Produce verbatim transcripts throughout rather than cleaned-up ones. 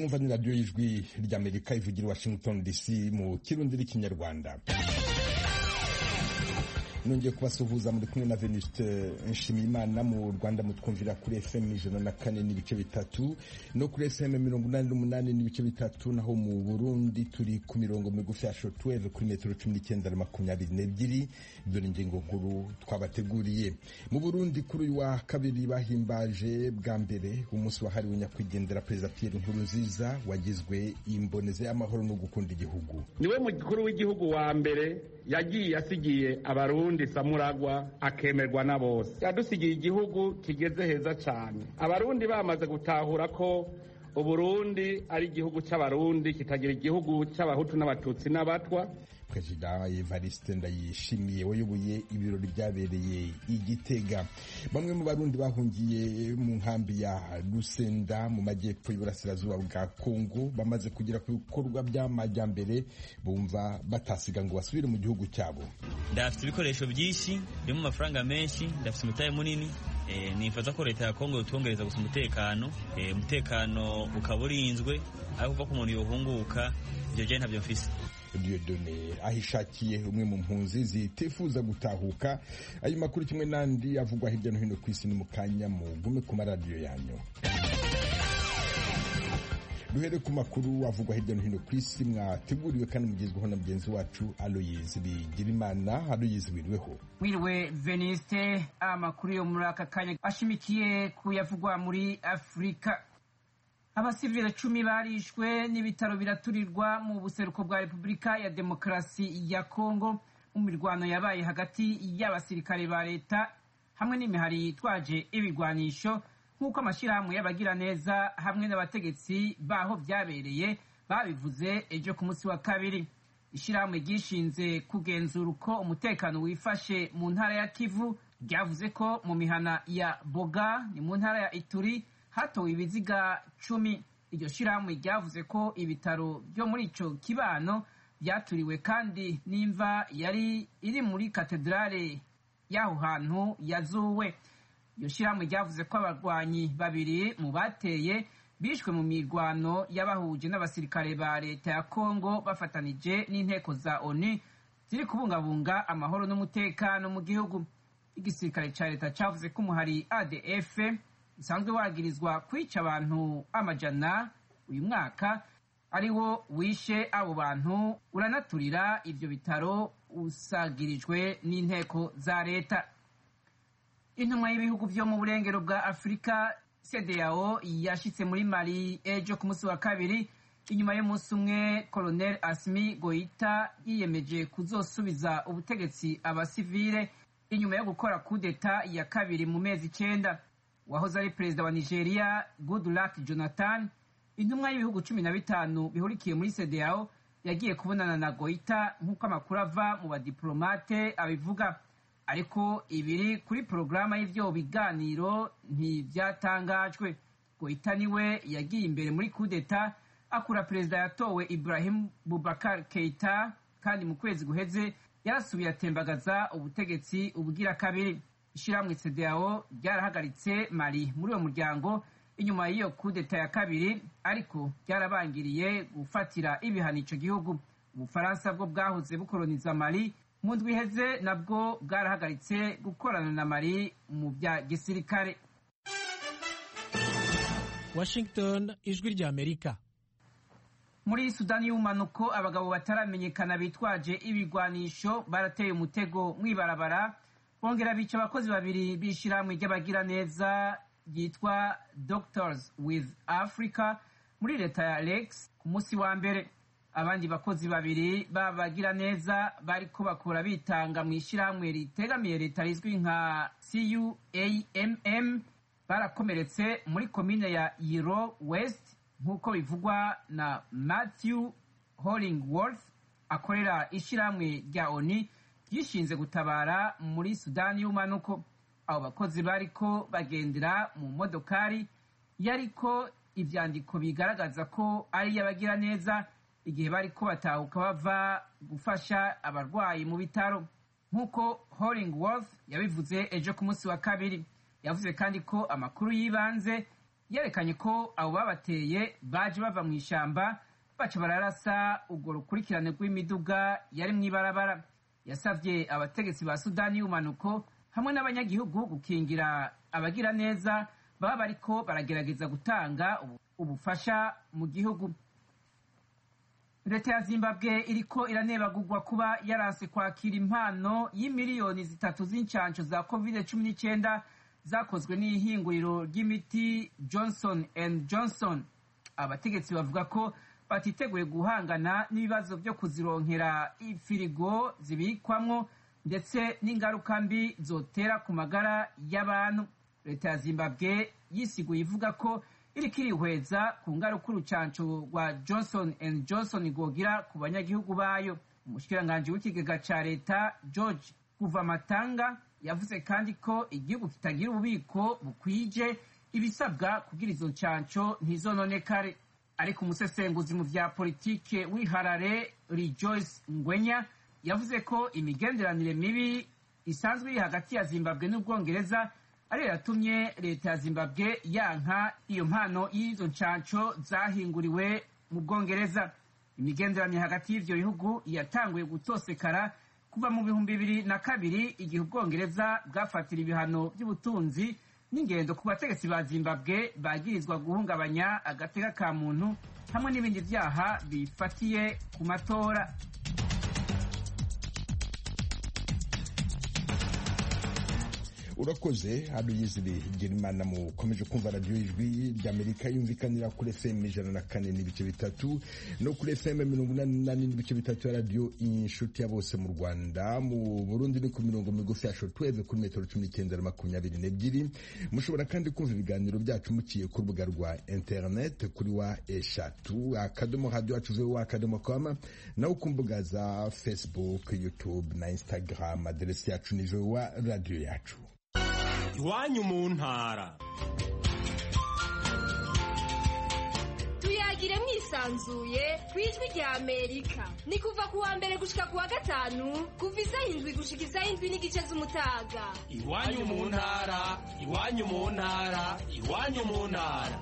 mwumva ni radiyo y'ijwi ry'Amerika ivugira Washington D C mu kirundi n'ikinyarwanda. Nongeye kubasuhuza muri kumwe na Venuste Nshimiyimana. Mu Rwanda mutwumvira kuri F M ijana na kane n'ibice bitatu no kuri F M mirongo inani n'umunani n'ibice bitatu, naho mu Burundi turi ku mirongo migufi ya shortwave kuri metero cumi n'icyenda na makumyabiri n'ebyiri. Ibyo ni ingingo nkuru twabateguriye. Mu Burundi kuri uyu wa kabiri bahimbaje bwa mbere umunsi wahariwe nyakwigendera Perezida Pierre Nkurunziza wagizwe imboneze y'amahoro no gukunda igihugu. Niwe mukuru w'igihugu wa mbere yagiye asigiye abarundi samuragwa akemerwa na bose. Yadusigiye igihugu kigeze heza cyane. Abarundi bamaze gutahura ko Uburundi ari igihugu cy'abarundi, kitagira igihugu cy'abahutu n'abatutsi n'abatwa. Perezida Evariste Ndayishimiye wayoboye ibirori byabereye i Gitega. Bamwe mu barundi bahungiye mu nkambi ya Lusenda mu majyepfo y'uburasirazuba bwa Kongo bamaze kugira ku bikorwa by'amajyambere, bumva batasiga ngo basubire mu gihugu cyabo. Ndafite ibikoresho byinshi byo mu mafaranga menshi, ndafite umutahe munini. E, nifuza ko leta ya Kongo yotongereza gusa umutekano, e, umutekano ukaba urinzwe, aho kuva ku muntu yohunguka. Ibyo je ntabyo mfise. Dieudonné ahishakiye umwe mu mpunzi zitifuza gutahuka. Ayo makuru kimwe n'andi avugwa hirya no hino ku isi ni mu kanya, mugume ku maradiyo yanyu. Duhere ku makuru avugwa hirya no hino ku isi mwateguriwe kandi mugezweho na mugenzi wacu Aloyizi Bigirimana. Aloyizi, wiriweho? Wiriwe Veniste. Amakuru yo muri aka kanya ashimikiye kuyavugwa muri Afrika. Abasivile cumi barishwe n'ibitaro biraturirwa mu buseruko bwa Repubulika ya Demokarasi ya Kongo mu mirwano yabaye hagati y'abasirikare ba leta hamwe n'imihari yitwaje ibigwanisho, nk'uko amashyirahamwe y'abagira neza hamwe n'abategetsi baho byabereye babivuze ejo ku munsi wa kabiri. Ishyirahamwe ryishinze kugenzura uko umutekano wifashe mu ntara ya Kivu ryavuze ko mu mihana ya Boga ni mu ntara ya Ituri hatowe ibiziga cumi. Iryo shirahamwe ryavuze ko ibitaro byo muri ico kibano byaturiwe kandi n'imva yari iri muri katedrale y'aho hantu yazuwe. Iryo shirahamwe ryavuze ko abarwanyi babiri mu bateye bishwe mu mirwano y'abahuje n'abasirikare ba leta ya Kongo bafatanije n'inteko za O N U ziri kubungabunga amahoro n'umutekano mu gihugu. Igisirikare ca leta cavuze ko umuhari A D F usanzwe wagirizwa kwica abantu amajana uyu mwaka ari wo wishe abo bantu uranaturira ivyo bitaro usagirijwe n'inteko za leta. Intumwa y'ibihugu vyo mu burengero bwa Afrika C D A O yashitse muri Mali ejo ku munsi wa kabiri. Inyuma y'umunsi umwe, Colonel Assimi Goïta yiyemeje kuzosubiza ubutegetsi abasivile inyuma yo gukora kudeta ya kabiri mu mezi icenda. Wahoze ari perezida wa Nigeria Goodluck Jonathan, intumwa y'ibihugu cumi na bitanu bihurikiye muri C D A O yagiye kubonana na Goita nk'uko amakuru ava mu badiplomate abivuga, ariko ibiri kuri porogaramu y'ivyo biganiro ntivyatangajwe. Goita niwe yagiye imbere muri kudeta akura perezida yatowe Ibrahim Boubacar Keita, kandi mu kwezi guheze yarasubiye atembagaza ubutegetsi ubugira kabiri. Ishiramwe C D A O ryarahagaritse Mali muri uwo muryango inyuma y'iyo kudeta ya kabiri, ariko ryarabangiriye gufatira ibihano ico gihugu. Ubufaransa bwo bwahoze bukoloniza Mali mu ndwi iheze nabwo bwarahagaritse gukorana na Mali mu bya gisirikare. Washington, ijwi rya Amerika. Muri Sudani y'umanuko abagabo bataramenyekana bitwaje ibigwanisho barateye umutego mwibarabara bongera bica abakozi babiri b'ishirahamwe ry'abagira neza ryitwa Doctors with Africa muri leta ya Lex ku munsi wa mbere. Abandi bakozi babiri b'abagira neza bariko bakora bitanga mu ishirahamwe ritegamiye leta rizwi nka C U A M M barakomeretse muri komine ya Yiro West, nk'uko bivugwa na Matthew Hollingworth akorera ishirahamwe rya O N U ryishinze gutabara muri Sudani y'umanuko. Abo bakozi bariko bagendera mu modokari yariko ivyandiko bigaragaza ko ari y'abagira neza igihe bariko batahuka bava gufasha abarwayi mu bitaro. nk'uko Hollingworth yabivuze ejo ku munsi wa kabiri. Yavuze kandi ko amakuru yibanze yerekanye ko abo babateye baje bava mu ishyamba baca bararasa urwo rukurikirane rw'imiduga yari mu ibarabara. Yasavye abategetsi ba Sudani y'ubumanuko hamwe n'abanyagihugu gukingira abagira neza baba bariko baragerageza gutanga ubufasha mu gihugu. Leta ya Zimbabwe iriko iranebagurwa kuba yaranse kwakira impano y'imiliyoni zitatu z'incanco za covid cumi n'icyenda zakozwe n'ihinguriro ry'imiti Johnson and Johnson. Abategetsi bavuga ko batiteguye guhangana n'ibibazo byo kuzironkera ifirigo zibikwamwo ndetse n'ingaruka mbi zotera ku magara y'abantu. Leta ya Zimbabwe yisiguye ivuga ko iriko irihweza ku ngaruka urucanco rwa Johnson and Johnson rwogira ku banyagihugu bayo. Umushikiranganji w'ikigega ca leta George Kuvamatanga yavuze kandi ko igihugu kitagira ububiko bukwije ibisabwa kugira izo ncanco ntizononekare. Ariko umusesenguzi mu vya politike w'iharare Rejoice Ngwenya yavuze ko imigenderanire mibi isanzwe iri hagati ya Zimbabwe n'Ubwongereza ariyo yatumye leta ya Zimbabwe yanka iyo mpano y'izo ncanco zahinguriwe mu Bwongereza. Imigenderanire hagati y'ivyo bihugu yatanguye gutosekara kuva mu bihumbi bibiri na kabiri igihe Ubwongereza bwafatira ibihano by'ubutunzi n'ingendo ku bategetsi ba Zimbabwe bagirizwa guhungabanya agateka ka muntu hamwe n'ibindi vyaha bifatiye ku matora. urakoze Aloyse Gerimana mukomeje kumva radio ijwi ry'Amerika yumvikanira kuri F M ijana na kane n'ibice bitatu no kuri F M mirongo inani n'umunani n'ibice bitatu ya radio inshuti ya bose mu Rwanda. Mu Burundi ni ku mirongo migufi ya shortwave kuri metero cumi n'icyenda na makumyabiri n'ebyiri. Mushobora kandi kumva ibiganiro byacu muciye ku rubuga rwa internet kuri wa eshatu akadomo radio yacu wa akadomo com na ku mbuga za Facebook, YouTube na Instagram. Aderesi yacu ni wa radio yacu. Iwanyu mu ntara. Tuyagire mwisanzuye kwijwi rya Amerika. Ni kuva ku wa mbere gushika ku wa gatanu kuva isaha indwi gushika isaha indwi n'igice z'umutaga. Iwanyu mu ntara, iwanyu mu ntara, iwanyu mu ntara.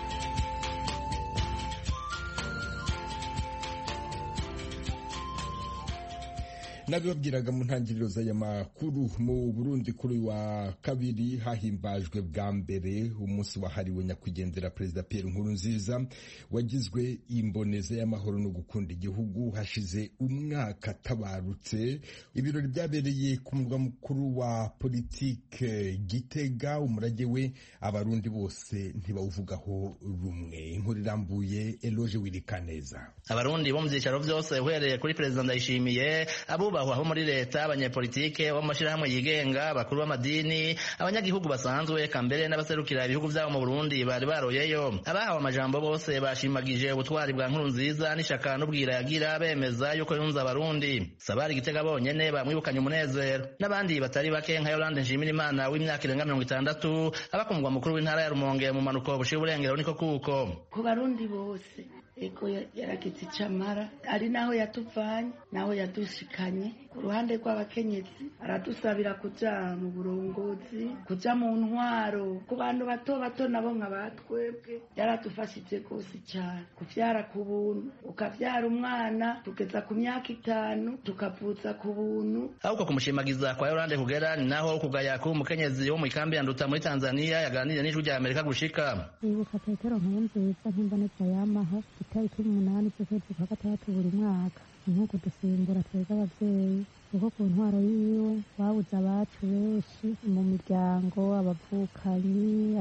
Nabibabwiraga mu ntangiriro z'aya makuru. Mu Burundi kuri wa kabiri hahimbajwe bwa mbere umunsi wahariwe nyakwigendera Perezida Pierre Nkurunziza wagizwe imboneza y'amahoro no gukunda igihugu hashize umwaka tabarutse. Ibirori byabereye ku murwa mukuru wa politike Gitega. Umurage we abarundi bose ntibawuvugaho rumwe. Inkuru irambuye Eloge Wirikaneza. Abarundi bo mu byicaro byose uhereye kuri Perezida Ndayishimiye abo aho muri leta, abanyepolitike bo mashirahamwe yigenga, bakuru b'amadini, abanyagihugu basanzwe kambere n'abaserukira ibihugu byabo mu Burundi bari baroyeyo. Abahawe amajambo bose bashimagije ubutwari bwa Nkurunziza n'ishaka n'ubwira yagira bemeza yuko yunza abarundi. Sabari Gitega bonyene bamwibukanye umunezero, n'abandi batari bake nka Yolande Nshimirimana w'imyaka irenga mirongo itandatu abakumugwa mukuru w'intara ya Rumonge mu manuko bushira uburengero niko kuko ku barundi bose. Eko yarakitse icamara ari naho yatuvanye naho yadushikanye. Ku ruhande rw'abakenyezi aradusabira kuja mu burongozi, kuja mu ntwaro, ku bantu bato bato nabo nka batwebwe. Yaradufashije rwose cyane kuvyara ku buntu, ukavyara umwana tugeza ku myaka itanu tukavuza ku buntu. Ahubwo kumushimagiza kwa Yolande kugera ni naho kugaya ku mukenyezi wo mu ikambi ya Nduta muri Tanzania yaganiriye n'ijwi rya Amerika gushika. Ibuka Petero Nkurunziza nk'imboneza y'amaho itariki umunani z'ukwezi kwa gatandatu buri mwaka nk'uko dusimbura twebwe abavyeyi kuko ku ntwaro yiwe babuze abacu benshi mu miryango, abavukanyi,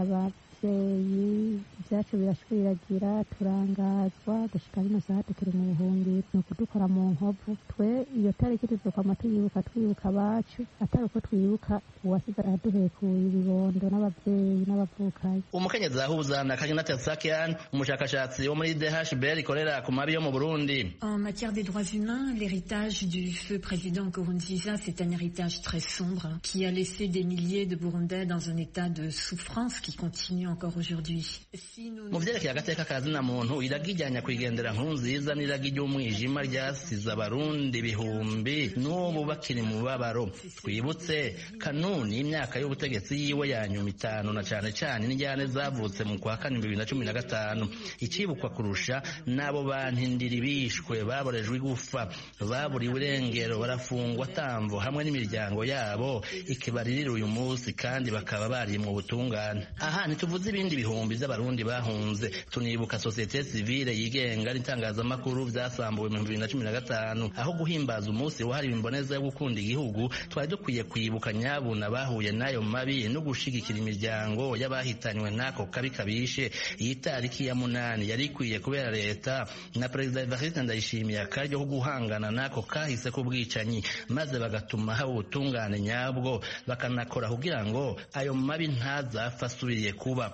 abavyeyi, ibyacu birashwiragira turangazwa gushika bino saha tukiri mu buhungiro. Ni ukudukora mu nkovu. Twe iyo tariki tuzokwama tuyibuka twibuka abacu atari uko twibuka uwasize araduhekuye ibibondo n'abavyeyi n'abavukanyi. Umukenyezi ahuza na Karinata Tsakian, umushakashatsi wo muri D H B ikorera ku mabi yo mu Burundi. En matière des droits humains, l'héritage du feu président Nkurunziza, c'est un héritage très sombre qui a laissé des milliers de Burundais dans un état de souffrance qui continue encore aujourd'hui. Si mu vyerekeye agateka ka zina muntu iragi rya nyakwigendera Nkurunziza n'iragi ry'umwijima ryasize abarundi bihumbi n'ubu bakiri mu babaro. Twibutse kanuni y'imyaka y'ubutegetsi yiwe ya nyuma itanu na cane cane n'injyane zavutse mu kwa kane bibiri na cumi na gatanu. Icibukwa kurusha n'abo bantindiri bishwe baborejwe igufa baburiwe irengero barafungwa tamvo hamwe n'imiryango yabo ikibaririra uyu munsi kandi bakaba bari mu butungane. Aha ntituvuze ibindi bihumbi by'abarundi bahunze, tunibuka societe civile yigenga n'itangazamakuru vyasambuwe mu bibiri na cumi na gatanu. Aho guhimbaza umunsi wahariwe imboneza yo gukunda igihugu, twari dukwiye kwibuka nyabuna bahuye nayo mabi no gushigikira imiryango y'abahitanywe n'ako kabi kabishe. Iyi tariki ya munani yari ikwiye kubera leta na Perezida Evariste Ndayishimiye akaryo ko guhangana n'ako kahise k'ubwicanyi, maze bagatuma haba ubutungane nyabwo bakanakora kugira ngo ayo mabi ntazapfa asubiriye kuba.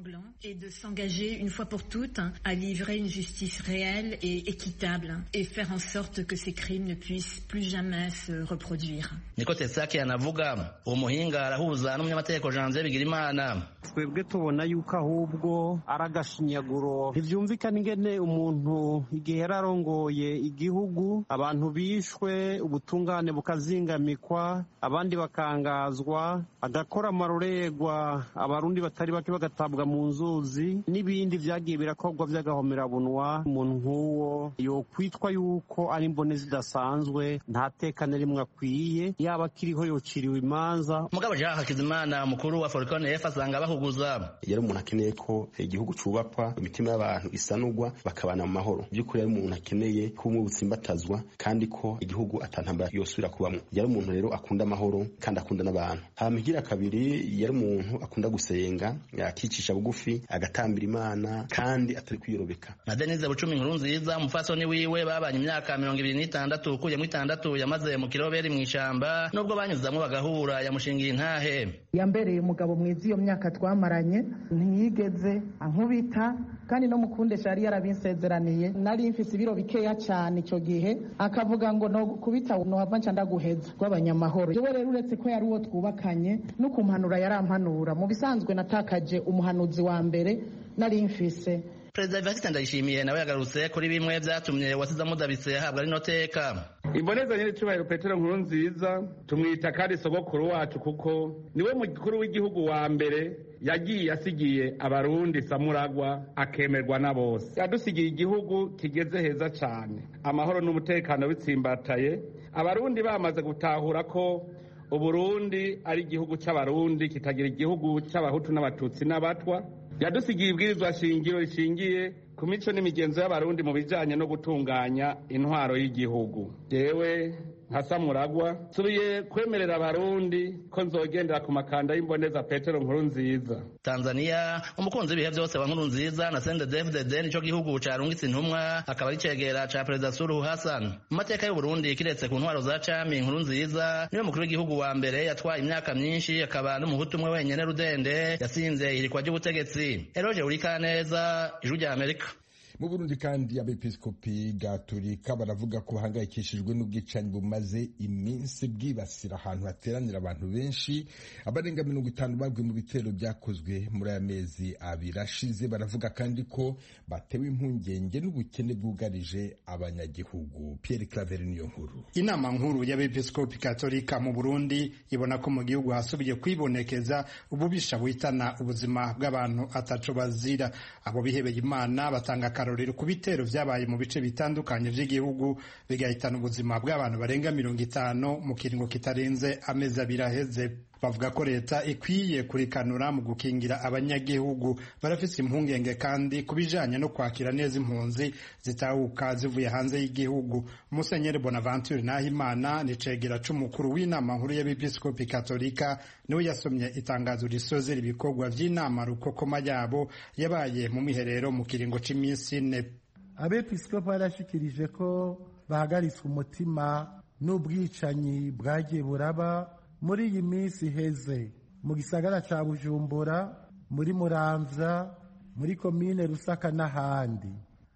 Et de s'engager une fois pour toutes à livrer une justice réelle et équitable et faire en sorte que ces crimes ne puissent plus jamais se reproduire. Niko Tesaki anavuga, umuhinga arahuza n'umunyamategeko Janvier Bigirimana. Twebwe tubona yuko ahubwo aragashinyaguro ntivyumvikana ingene umuntu igihe yararongoye igihugu abantu bishwe ubutungane bukazingamikwa abandi bakangazwa agakora amarorerwa abarundi batari bake bagatabwa mu nzuzi n'ibindi vyagiye birakorwa vy'agahomerabunwa. Umuntu nk'uwo yokwitwa yuko ari imbone zidasanzwe nta tekane rimwe akwiye, yaba akiriho yociriwe imanza. Mugabo Jean Hakizimana mukuru wa Forcon F asanga bahuguza. Yari umuntu akeneye ko igihugu cubakwa imitima y'abantu isanurwa bakabana mu mahoro. By'ukuri yari umuntu akeneye ko umwe butsimbatazwa kandi ko igihugu atantambara yosubira kubamwe. Yari umuntu rero akunda amahoro kandi akunda n'abantu. Hamigira kabiri yari umuntu akunda gusenga, yakicisha bugufi agatambira Imana kandi atari kwirobeka. Na Denise Bucumi Nkurunziza umufasoni wiwe babanye imyaka mirongo ibiri n'itandatu ukuye mu itandatu yamaze mu kiroberi mu ishamba, nubwo banyuzamwe bagahura yamushingiye intahe. Yambereye umugabo mwiza iyo myaka twamaranye, ntiyigeze ankubita kandi no mukundesha yari yarabinsezeraniye. Nari mfise ibiro bikeya cyane icyo gihe, akavuga ngo no kubita no hava nca ndaguheza rw'abanyamahoro. Yewe rero uretse ko yari uwo twubakanye no kumpanura yarampanura. Mu bisanzwe natakaje umuhanuzi wa mbere nari mfise. Perezida Evariste Ndayishimiye nawe yagarutse kuri bimwe vyatumye wasize amudabitse yahabwa rino teka. Imboneza nyine cyubahiro Petero Nkurunziza tumwita kandi sogokuru wacu kuko niwe mukuru w'igihugu wa mbere yagiye asigiye abarundi samuragwa akemerwa na bose. Yadusigiye igihugu kigeze heza cyane, amahoro n'umutekano bitsimbataye, abarundi bamaze gutahura ko Uburundi ari igihugu cy'abarundi kitagira igihugu cy'abahutu n'abatutsi n'abatwa. Yadusigiye ibwirizwa shingiro rishingiye ku mico n'imigenzo y'abarundi mu bijanye no gutunganya intwaro y'igihugu. Jewe nka Samuragwa subiye kwemerera abarundi ko nzogendera ku makanda y'imboneza Petero Nkurunziza. Tanzania umukunzi w'ibihe byose wa Nkurunziza na Sende D F D D nico gihugu carungitse intumwa akaba ari cegera ca Perezida Suluhu Hassan. Mu mateka y'u Burundi kiretse ku ntwaro za Cami, Nkurunziza niwe mukuru w'igihugu wa mbere yatwaye imyaka myinshi akaba n'umuhutu umwe wenyene rudende yasinze irikwa ry'ubutegetsi. Eroje Urikaneza, Ijwi rya Amerika. Mu Burundi kandi abepiskopi gatolika baravuga ko bahangayikishijwe n'ubwicanyi bumaze iminsi bwibasira ahantu hateranira abantu benshi. Abarenga mirongo itanu baguye mu bitero byakozwe muri aya mezi abiri ashize. Baravuga kandi ko batewe impungenge n'ubukene bwugarije abanyagihugu. Pierre Claver niyo nkuru. Inama nkuru y'abepiskopi gatolika mu Burundi ibona ko mu gihugu hasubiye kwibonekeza ububisha buhitana ubuzima bw'abantu ataco bazira. Abo bihebeye Imana batanga akarorero ku bitero vyabaye mu bice bitandukanye vy'igihugu bigahitana ubuzima bw'abantu barenga mirongo itanu mu kiringo kitarenze amezi abiri aheze. Bavuga ko leta ikwiye kurikanura mu gukingira abanyagihugu. Barafise impungenge kandi kubijanye no kwakira neza impunzi zitahuka zivuye hanze y'igihugu. Musenyeri Bonaventure Nahimana ni cegera c'umukuru w'inama nkuru y'abepiskopi katolika niwe yasomye itangazo risozera ibikorwa vy'inama rukokoma yabo yabaye mu miherero mu kiringo c'imisi ine. Abepiskopi barashikirije ko bahagaritswe umutima n'ubwicanyi bwagiye buraba muri iyi minsi heze mu gisagara ca Bujumbura, muri Muramvya, muri komine Rusaka n'ahandi.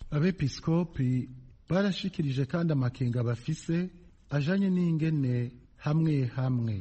Abepiskopi barashikirije kandi amakenga bafise ajanye n'ingene hamwe hamwe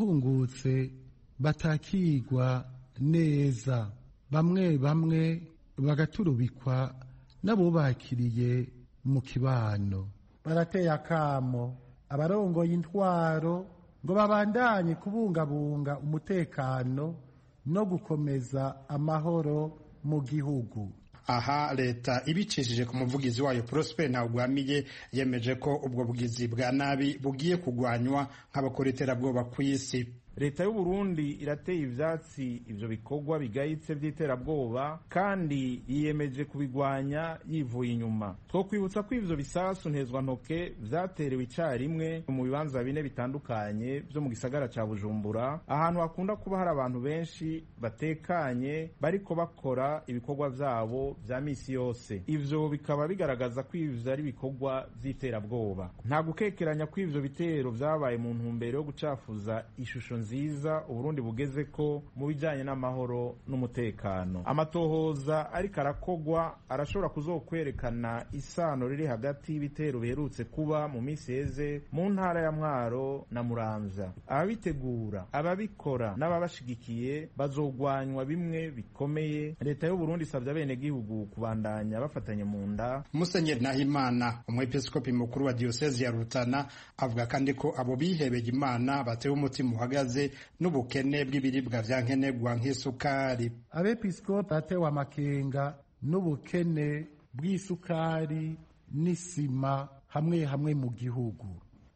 abahungutse batakigwa neza, bamwe bamwe bagaturubikwa n'abo bakiriye mu kibano. Barateye akamo abarongoye intwaro ngo babandanye kubungabunga umutekano no gukomeza amahoro mu gihugu. Aha leta ibicishije ku muvugizi wayo Prosper Ntagwamiye yemeje ko ubwo bugizi bwa nabi bugiye kugwanywa nk'abakora iterabwoba ku isi. Leta y'u Burundi irateye ivyatsi ivyo bikorwa bigayitse vy'iterabwoba kandi yiyemeje kubigwanya yivuye inyuma. Two kwibutsa ko ivyo bisasu ntezwa ntoke vyaterewe icarimwe mu bibanza bine bitandukanye vyo mu gisagara ca Bujumbura, ahantu hakunda kuba hari abantu benshi batekanye bariko bakora ibikorwa vyabo vya misi yose. Ivyo bikaba bigaragaza ko ivyo ari ibikorwa vy'iterabwoba. Nta gukekeranya ko ivyo bitero vyabaye mu ntumbero yo gucafuza ishusho nziza Uburundi bugeze ko mu bijanye n'amahoro n'umutekano. Amatohoza ariko arakogwa arashobora kuzokwerekana isano riri hagati y'ibitero biherutse kuba mu misi heze mu ntara ya Mwaro na Muramvya. Ababitegura, ababikora n'ababashigikiye bazogwanywa bimwe bikomeye. Leta y'u Burundi isavye abene gihugu kubandanya bafatanye mu nda. Musenyeri Nahimana umwepiskopi mukuru wa diocese ya Rutana avuga kandi ko abo bihebeye Imana batewe umutima uhagaze n'ubukene bw'ibiribwa vya nkenerwa nk'isukari. Abepiskopi batewe amakenga n'ubukene bw'isukari n'isima hamwe hamwe mu gihugu.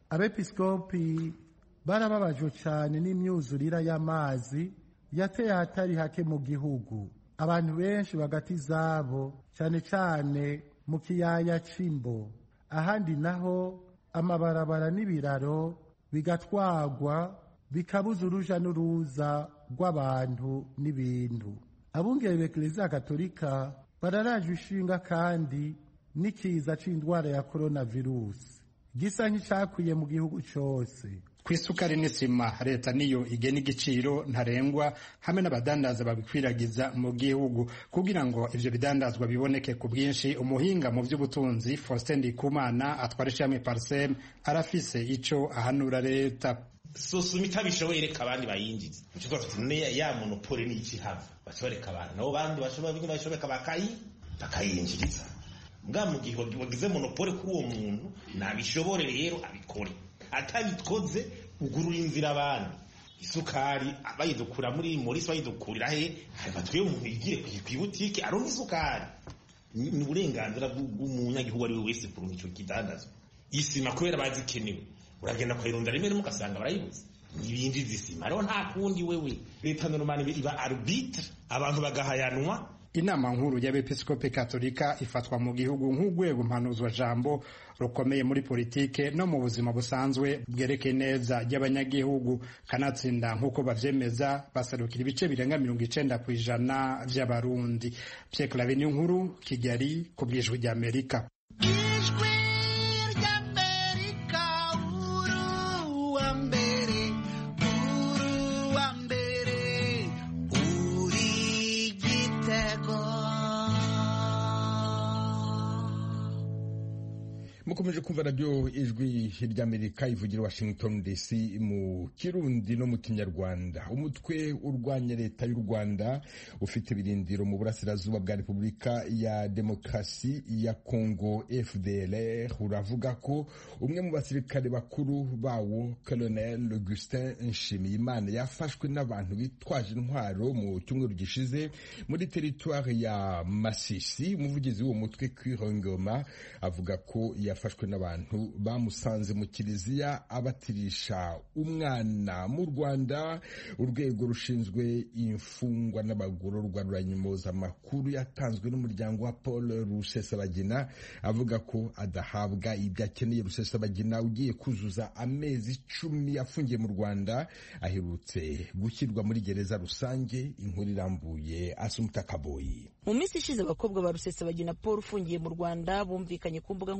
Abepiskopi barababajwe cyane n'imyuzurira y'amazi yateye ahatari hake mu gihugu. Abantu benshi bagati zabo cyane cyane mu kiyaya c'Imbo, ahandi naho amabarabara n'ibiraro bigatwagwa bikabuza uruja n'uruza rw'abantu n'ibintu. Abungere b'Eklezia Katolika bararaje ishinga kandi n'ikiza c'indwara ya coronavirus gisa nk'icakwiye mu gihugu cose. Kwisukari n'isima leta niyo igena igiciro ntarengwa hamwe n'abadandaza babikwiragiza mu gihugu kugira ngo ivyo bidandazwa biboneke ku bwinshi. Umuhinga mu vy'ubutunzi Faustin Ndikumana atwara ishami Parsem arafise ico ahanura leta. Sosuma itabishoboye reka abandi bayinjiza. Nico twafite ne ya monopole ni iki hava. Bashobora abantu nabo bandi bashobora bingi bashobora bakayi bakayinjiriza. Mbwa mu gihe wagize monopole kuri uwo muntu nabishobore rero abikore. Atabikoze ugurura inzira abantu. Isukari abayidukura muri Maurice bayidukurira he batwiye umuntu yigire kwibutike aronka isukari. Ni uburenganzira bw'umunyagihugu ari we wese kuri ico kidandazwa. Isima kubera bazikenewe. Uragenda kwirunda rimwe rimwe ugasanga barayibuze. Nibindi zisima rero nta kundi wewe. Leta normale iba arbitre abantu bagahayanwa. Inama nkuru y'Abepiskopi Katolika ifatwa mu gihugu nk'ugwego mpanuzwa jambo rukomeye muri politike no mu buzima busanzwe bwereke neza y'abanyagihugu. Kanatsinda nk'uko bavyemeza basarukira ibice birenga mirongo icenda kw'ijana vy'abarundi. Pierre Claver nkuru Kigali ku bw'ijwi ry'Amerika. mukomeje kumva radio ijwi ry'Amerika ivugira Washington D C mu Kirundi no mu Kinyarwanda. Umutwe urwanya leta y'u Rwanda ufite birindiro mu burasirazuba bwa Repubulika ya Demokarasi ya Kongo F D L R uravuga ko umwe mu basirikare bakuru bawo Colonel Augustin Nshimiyimana yafashwe n'abantu bitwaje intwaro mu cyumweru gishize muri territoire ya Masisi. Umuvugizi w'uwo mutwe Kwirongoma avuga ko yafashwe n'abantu bamusanze mu kiliziya abatirisha umwana. Mu Rwanda urwego rushinzwe imfungwa n'abagororwa ruranyimoza amakuru yatanzwe n'umuryango wa Paul Rusesabagina avuga ko adahabwa ibyo akeneye. Rusesabagina ugiye kuzuza amezi icumi afungiye mu Rwanda aherutse gushyirwa muri gereza rusange. Inkuru irambuye Asumta Kaboyi. Mu minsi ishize abakobwa ba Rusesabagina Paul ufungiye mu Rwanda bumvikanye ku mbuga nkoranyambaga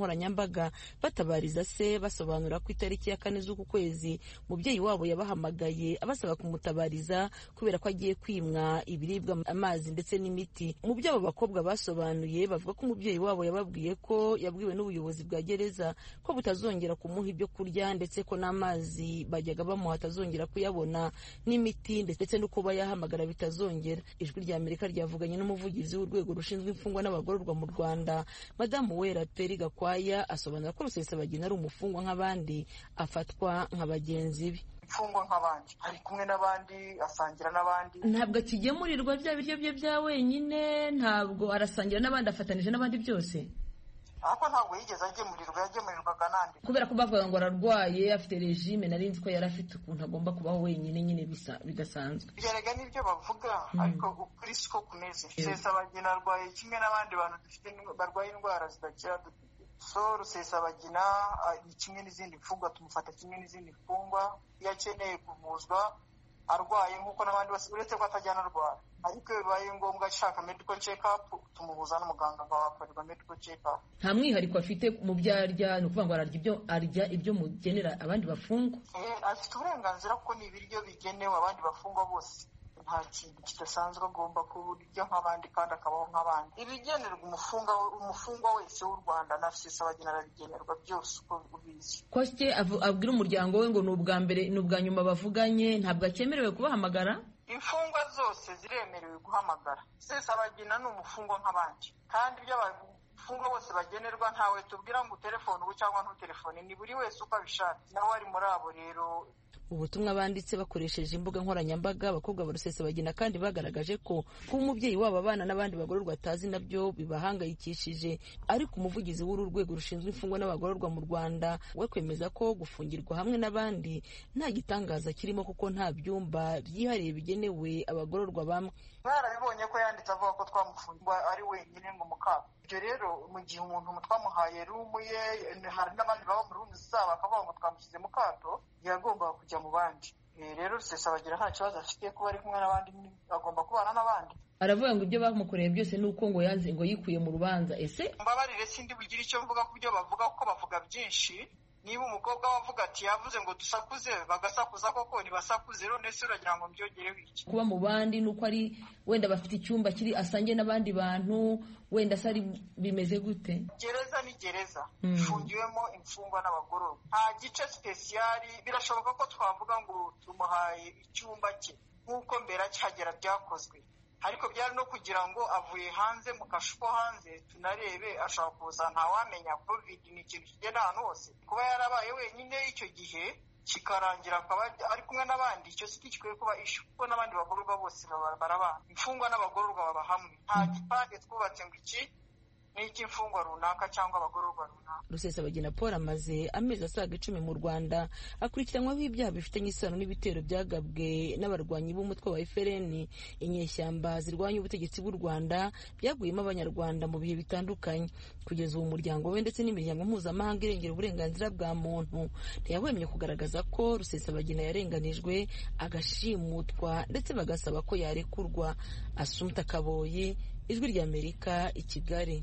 nkoranyambaga batabariza se basobanura ko itariki ya kane z'uku kwezi umubyeyi wabo yabahamagaye abasaba kumutabariza kubera ko agiye kwimwa ibiribwa, amazi ndetse n'imiti. Mu byo abo bakobwa basobanuye bavuga ko umubyeyi wabo yababwiye ko yabwiwe n'ubuyobozi bwa gereza ko butazongera kumuha ibyo kurya ndetse ko n'amazi bajyaga bamuha atazongera kuyabona n'imiti ndetse no kuba yahamagara bitazongera. Ijwi rya Amerika ryavuganye n'umuvugizi w'urwego rushinzwe imfungwa n'abagororwa mu Rwanda, Madamu Uwera Peri Gakwaya, asobanura ko Rusesabagina ari umufungwa nk'abandi, afatwa nka bagenzi be. Imfungwa nk'abandi, ari kumwe n'abandi, asangira n'abandi. Ntabwo akigemurirwa bya biryo bye bya wenyine, ntabwo arasangira n'abandi, afatanije n'abandi byose. Ariko ntabwo yigeze agemurirwa, yagemurirwaga nande. Kubera ko bavuga ngo ararwaye, afite regime, nari nzi ko yari afite ukuntu agomba kubaho wenyine nyine bisa bidasanzwe. Byaraga nibyo bavuga, mm. ariko ukuri siko kumeze. Rusesabagina arwaye kimwe n'abandi bantu dufite barwaye indwara zidakira. So Rusesabagina ni kimwe n'izindi mfungwa, tumufata kimwe n'izindi mfungwa, iyo akeneye kuvuzwa arwaye nk'uko n'abandi bose, uretse ko atajyana arwara. Ariko bibaye ngombwa ashaka medical check up, tumuhuza n'umuganga akabakorerwa medical check up. Nta mwihariko afite mu byarya, ni ukuvuga ngo ararya ibyo arya ibyo mugenera abandi bafungwa. Eh, afite uburenganzira kuko ni ibiryo bigenewe abandi bafungwa bose. Nta kintu kidasanzwe agomba kuburyo nk'abandi kandi akabaho nk'abandi. Ibigenerwa umufunga umufungwa wese w'u Rwanda na Rusesabagina arabigenerwa byose uko ubizi. Koste abwira umuryango we ngo ni ubwa mbere ni ubwa nyuma bavuganye, ntabwo akemerewe kubahamagara. Imfungwa zose ziremerewe guhamagara. Rusesabagina ni umufungwa nk'abandi, kandi ibyo abafungwa bose bagenerwa ntawe tubwira ngo telefone ubu cyangwa ntutelefone, ni buri wese uko abishaka. Nawe ari muri abo rero. Ubutumwa banditse bakoresheje imbuga nkoranyambaga, abakobwa ba Rusesabagina kandi bagaragaje ko kuba umubyeyi wabo abana n'abandi bagororwa atazi nabyo bibahangayikishije. Ariko umuvugizi w'uru rwego rushinzwe imfungwa n'abagororwa mu Rwanda we kwemeza ko gufungirwa hamwe n'abandi nta gitangaza kirimo kuko nta byumba byihariye bigenewe abagororwa bamwe. Barabibonye ko yanditse avuga ko twamufungwa ari wenyine ngo mukaba. Ibyo rero mu gihe umuntu twamuhaye rumu ye, hari n'abandi baba mu rundi zabo akavuga ngo twamushyize mu kato, yagomba kujya mu bandi. Rero Rusesabagina nta kibazo afite kuba ari kumwe n'abandi, agomba kubana n'abandi. Aravuga ngo ibyo bamukoreye byose nuko ngo yanze ngo yikuye mu rubanza. Ese mbabarire sindi bugire icyo mvuga ku byo bavuga kuko bavuga byinshi. Niba umukobwa wavuga ati yavuze ngo dusakuze bagasakuza koko nibasakuze, rero nese uragira ngo mbyogereho iki? Kuba mu bandi nuko ari wenda bafite icyumba kiri asangiye n'abandi bantu, wenda sari bimeze gute? Gereza ni gereza ifungiwemo mm. imfungwa n'abagororwa, nta gice spesiyali. Birashoboka ko twavuga ngo tumuhaye icyumba cye nk'uko mbere cyagera byakozwe, ariko byari no kugira ngo avuye hanze mu kashuko hanze tunarebe ashobora kuza, ntawamenya. Covid ni ikintu kigenda ahantu hose. Kuba yarabaye wenyine icyo gihe kikarangira akaba ari kumwe n'abandi, icyo si gikwiye kuba ishu kuko n'abandi bagororwa bose barabana. Imfungwa n'abagororwa baba hamwe, nta gipande twubatse ngo iki n'iki imfungwa runaka cyangwa abagororwa runaka. Rusesabagina Paul amaze amezi asaga icumi mu Rwanda akurikiranyweho ibyaha bifitanye isano n'ibitero byagabwe n'abarwanyi b'umutwe wa F R N, inyeshyamba zirwanya ubutegetsi bw'u Rwanda, byaguyemo abanyarwanda mu bihe bitandukanye. Kugeza ubu umuryango we ndetse n'imiryango mpuzamahanga irengera uburenganzira bwa muntu ntiyahwemye kugaragaza ko Rusesabagina yarenganijwe, agashimutwa ndetse bagasaba ko yarekurwa. Assumpta Kaboyi, Ijwi rya Amerika, i Kigali.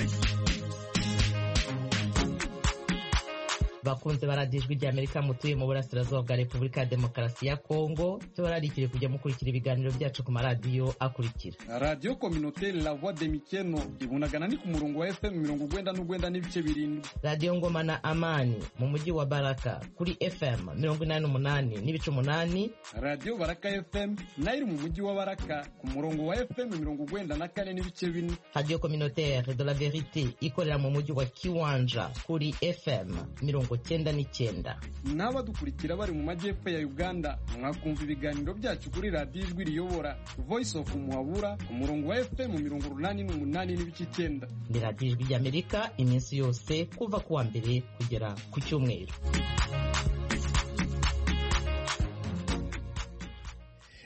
Bakunze baradiyo Ijwi rya Amerika mutuye mu burasirazuba bwa Repubulika ya Demokarasi ya Kongo, tubararikire kujya mukurikira ibiganiro byacu ku maradiyo akurikira: Radio Communautaire La Voix de Mikeno ibunagana ni ku murongo wa F M mirongo ugwenda n'ugwenda n'ibice birindwi. Radio Ngoma na Amani mu mujyi wa Baraka kuri F M mirongo inani n'umunani n'ibice umunani. Radio Baraka F M nayo mu mujyi wa Baraka ku murongo wa F M mirongo ugwenda na kane n'ibice bine. Radio Communautaire de la Verite ikorera mu mujyi wa Kiwanja kuri F M mirongo cyenda n'icyenda. N'abadukurikira bari mu majyepfo ya Uganda mwakumva ibiganiro byacu kuri Radio Ijwi Riyobora Voice of Muhabura ku murongo wa F M mirongo urunani n'umunani n'ibice icyenda. Ni Radio Ijwi ry'Amerika iminsi yose kuva ku wa mbere kugera ku cyumweru.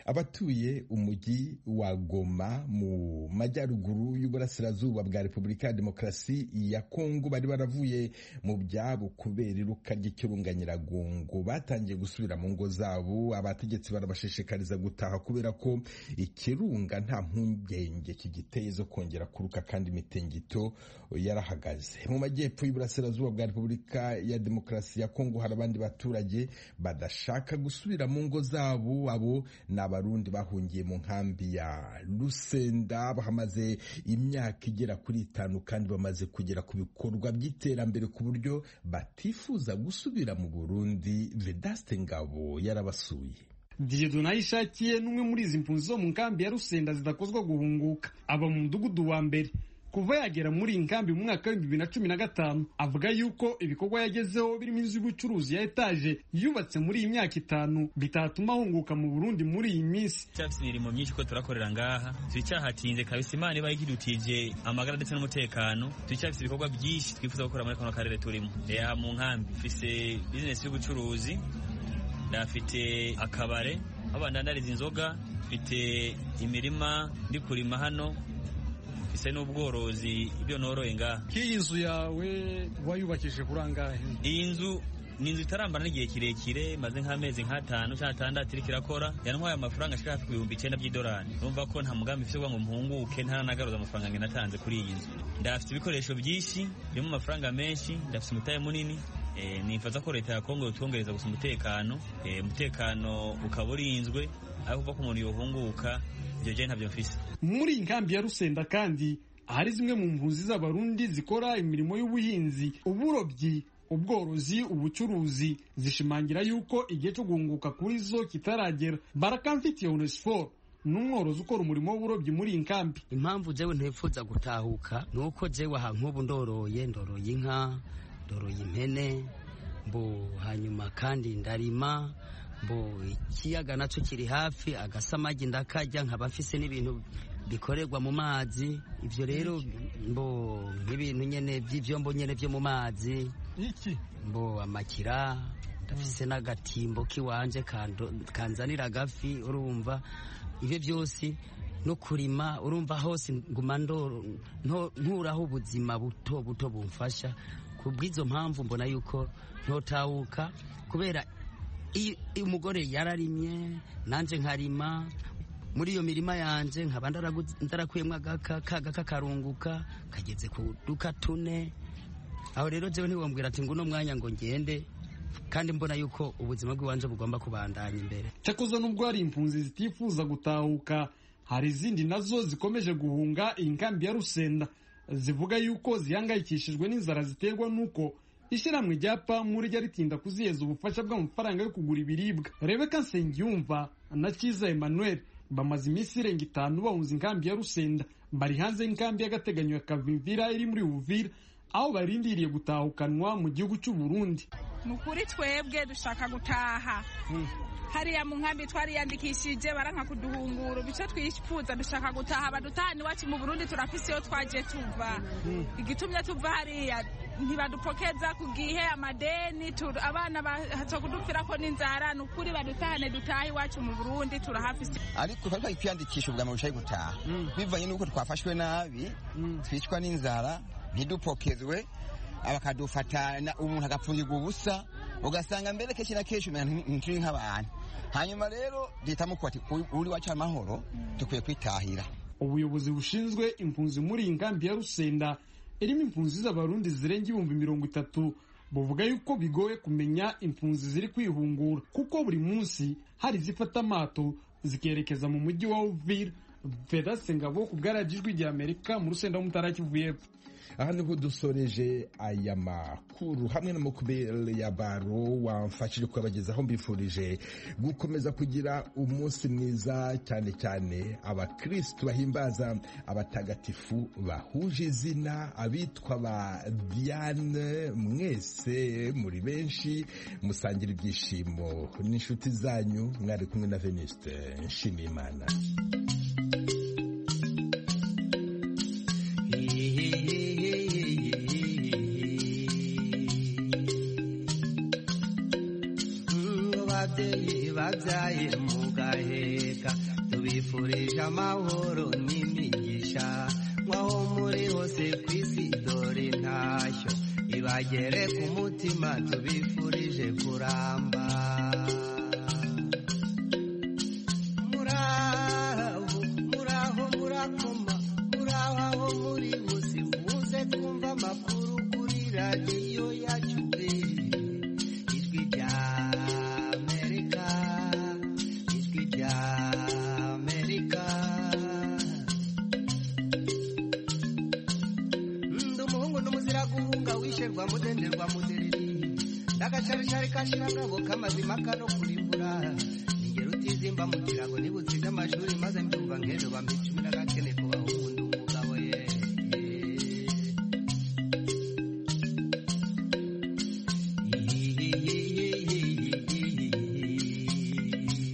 abatuye umujyi wa Goma mu majyaruguru y'uburasirazuba bwa Repubulika ya Demokarasi ya Kongo bari baravuye mu byabo kubera iruka ry'ikirunga Nyiragongo batangiye gusubira mu ngo zabo. Abategetsi barabashishikariza gutaha kubera ko ikirunga nta mpungenge kigiteye zo kongera kuruka kandi imitingito yarahagaze. Mu majyepfo y'uburasirazuba bwa Repubulika ya Demokarasi ya Kongo hari abandi baturage badashaka gusubira mu ngo zabo. Abo ni abarundi bahungiye mu nkambi ya Lusenda bahamaze imyaka igera kuri itanu kandi bamaze kugera ku bikorwa by'iterambere ku buryo batifuza gusubira mu Burundi. Vedaste Ngabo yarabasuye. Dieudonne Ayishakiye n'umwe muri izi mpunzi zo mu nkambi ya Rusenda zidakozwa guhunguka aba mu mudugudu wa mbere kuva yagera muri iyi nkambi mu mwaka w'ibihumbi bibiri na cumi na gatanu. Avuga yuko ibikorwa yagezeho birimo inzu y'ubucuruzi ya etaje yubatse muri iyi myaka itanu bitatuma ahunguka mu Burundi muri iyi minsi. Cyafise imirimo myinshi ko turakorera ngaha, turicyahatinze kabisa. Imana iba yigidutije amagara ndetse n'umutekano. Turicafise ibikorwa byinshi twifuza gukora muri kano karere turimo. Reha mu nkambi mfise business y'ubucuruzi, ndafite akabare abandandariza inzoga, mfite imirima ndi kurima hano, ise n'ubworozi ibyo noroye ngaha. Iyi nzu yawe wayubakishije kurangahe? Iyi nzu ni inzu itarambana n'igihe kirekire, maze nk'amezi nk'atanu cyangwa atandatu iriko irakora. Yantwaye amafaranga ashika hafi ku bihumbi icenda by'idolari. Numva ko nta mugambi mfise ngo mpunguke ntaranagaruza amafaranga nge natanze kuri iyi nzu. Ndafite ibikoresho byinshi birimo amafaranga menshi, ndafite umutahe munini. E, nifuza ko leta ya Kongo yotwongereza gusa umutekano, e, umutekano ukaba urinzwe, aho kuva ko umuntu yohunguka ibyo je ntabyo mfise. Muri inkambi ya Rusenda kandi hari zimwe mu mpunzi z'abarundi zikora imirimo y'ubuhinzi, uburobyi, ubworozi, ubucuruzi, zishimangira yuko igihe cyo guhunguka kuri zo kitaragera. Barakamfitiye Onesphore n'umworozi ukora umurimo w'uburobyi muri iyi nkambi. Impamvu jewe ntifuza gutahuka nuko jewe aha nk'ubu ndoroye ndoroye inka, ndoroye impene, mbo hanyuma kandi ndarima, mbo ikiyaga naco kiri hafi, agasamagi ndakarya, nkaba mfise n'ibintu bikorerwa mu mazi. Ivyo rero mbo nk'ibintu nyene vy'ivyombo nyene vyo mu mazi, iki mbo amakira, ndafise n'agatimbo kiwanje kanzanira agafi. Urumva ivyo byose no kurima, urumva hose nguma ndoro nturaho ubuzima buto buto bumfasha. Kubwizo mpamvu mbona yuko ntotawuka, kubera umugore yararimye nanje nkarima muri iyo mirima yanje, nkaba ndarakuyemwo agaka kaga karunguka kageze ku duka tune. Aho rero jewe ntiwombwira ati nguno mwanya ngo ngende, kandi mbona yuko ubuzima bw'iwanje bugomba kubandanya imbere. Cyakoze nubwo hari impunzi zitifuza gutahuka, hari izindi nazo zikomeje guhunga iyi nkambi ya Rusenda, zivuga yuko zihangayikishijwe n'inzara ziterwa nuko ishyirahamwe rya Pamuri rya ritinda kuziheza ubufasha bw'amafaranga yo kugura ibiribwa. Rebeka Nsengiyumva na Kiza Emmanuel bamaze iminsi irenga itanu bahunze inkambi ya Rusenda, bari hanze y'inkambi y'agateganyo ya Kavimvira iri muri Uvira, aho barindiriye gutahukanwa mu gihugu cy'u Burundi. Nukuri twebwe dushaka gutaha. hmm. Hariya mu nkambi twariyandikishije baranka kuduhungura, bico twifuza dushaka gutaha, badutahana iwacu mu Burundi turafise yo twaje tuva. hmm. Igitumye tuva hariya ntibadupokeza ku gihe, amadeni, abana bahaca kudupfira ko n'inzara. Nukuri badutahane dutaha iwacu mu Burundi turahafise. Ariko twari twiyandikisha ubwa mu bushaye gutaha, bivanye nuko twafashwe nabi, twicwa n'inzara, ntidupokezwe, abakadufatana, umuntu agapfungirwa ubusa, ugasanga mbere kenshi na kenshi ntituri nk'abantu. Hanyuma rero duhitamo ko ati uri wacu amahoro dukwiye kwitahira. Ubuyobozi bushinzwe impunzi muri iyi nkambi ya Rusenda irimo impunzi z'abarundi zirenga ibihumbi mirongo itatu buvuga yuko bigoye kumenya impunzi ziri kwihungura, kuko buri munsi hari zifata amato zikerekeza mu mujyi wa Uvira. Vedaste Ngabo ku bwarajijwe rya Amerika mu Rusenda mu Mutara Kivu y'Epfo. Aha niho dusoreje aya makuru hamwe na Mukubele ya Baro wamfashije kubagezaho. Mbifurije gukomeza kugira umunsi mwiza, cyane cyane abakristu bahimbaza abatagatifu bahuje izina, abitwa ba Diane. Mwese muri benshi musangira ibyishimo n'inshuti zanyu. Mwari kumwe na Venuste Nshimiyimana. ababyaye mugaheka tubifurije amahoro n'imigisha mwaho muri hose ku isi dore ntashyo ibagere ku mutima tubifurije kuramba muraho muraho murakoma muraho aho muri hose muze twumva amakuru kuri radiyo yacu ijwi rya Amerika ijwi rya Amerika ndi umuhungu n'umuzira guhunga wisherwa mudenderwa mudereri ndagacari kashira ngabo kamazima kano